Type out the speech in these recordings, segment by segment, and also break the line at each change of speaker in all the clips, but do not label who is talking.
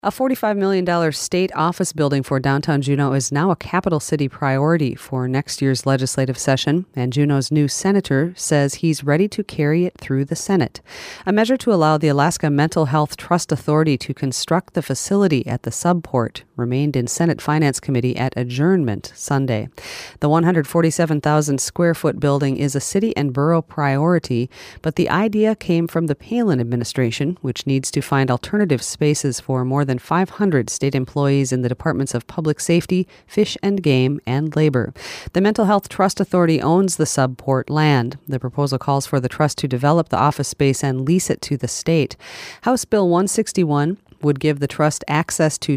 A $45 million state office building for downtown Juneau is now a capital city priority for next year's legislative session, and Juneau's new senator says he's ready to carry it through the Senate. A measure to allow the Alaska Mental Health Trust Authority to construct the facility at the subport remained in Senate Finance Committee at adjournment Sunday. The 147,000 square foot building is a city and borough priority, but the idea came from the Palin administration, which needs to find alternative spaces for more than 500 state employees in the Departments of Public Safety, Fish and Game, and Labor. The Mental Health Trust Authority owns the subport land. The proposal calls for the trust to develop the office space and lease it to the state. House Bill 161 would give the trust access to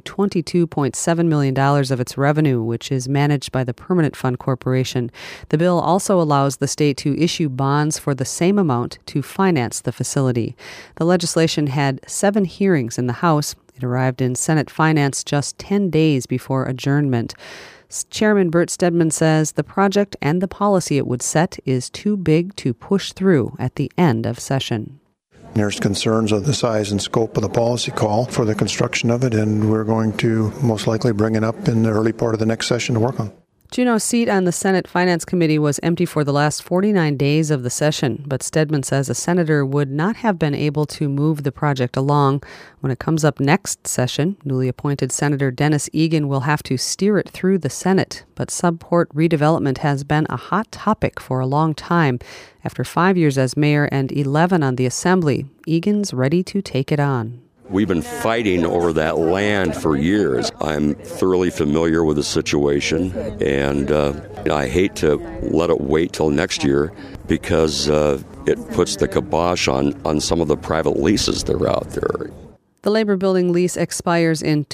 $22.7 million of its revenue, which is managed by the Permanent Fund Corporation. The bill also allows the state to issue bonds for the same amount to finance the facility. The legislation had 7 hearings in the House. It arrived in Senate Finance just 10 days before adjournment. Chairman Bert Stedman says the project and the policy it would set is too big to push through at the end of session.
There's concerns of the size and scope of the policy call for the construction of it, and we're going to most likely bring it up in the early part of the next session to work on.
Juneau's seat on the Senate Finance Committee was empty for the last 49 days of the session, but Stedman says a senator would not have been able to move the project along. When it comes up next session, newly appointed Senator Dennis Egan will have to steer it through the Senate, but subport redevelopment has been a hot topic for a long time. After 5 years as mayor and 11 on the Assembly, Egan's ready to take it on.
We've been fighting over that land for years. I'm thoroughly familiar with the situation, and I hate to let it wait till next year because it puts the kibosh on some of the private leases that are out there.
The Labor Building lease expires in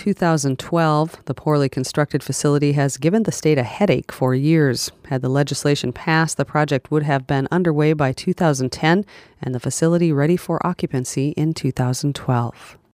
2012. The poorly constructed facility has given the state a headache for years. Had the legislation passed, the project would have been underway by 2010 and the facility ready for occupancy in 2012.